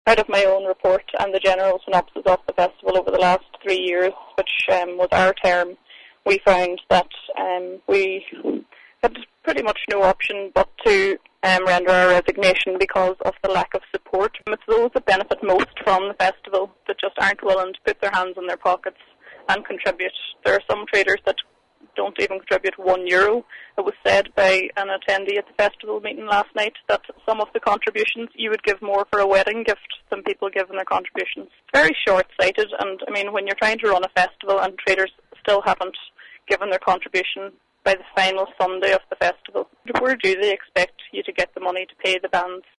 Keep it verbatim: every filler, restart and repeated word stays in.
Out of my own report and the general synopsis of the festival over the last three years, which um, was our term, we found that um, we had pretty much no option but to um, render our resignation because of the lack of support. It's those that benefit most from the festival that just aren't willing to put their hands in their pockets and contribute. There are some traders that don't even contribute one euro. It was said by an attendee at the festival meeting last night that some of the contributions, you would give more for a wedding gift than people give in their contributions. It's very short-sighted, and I mean, when you're trying to run a festival and traders still haven't given their contribution by the final Sunday of the festival, where do they expect you to get the money to pay the bands?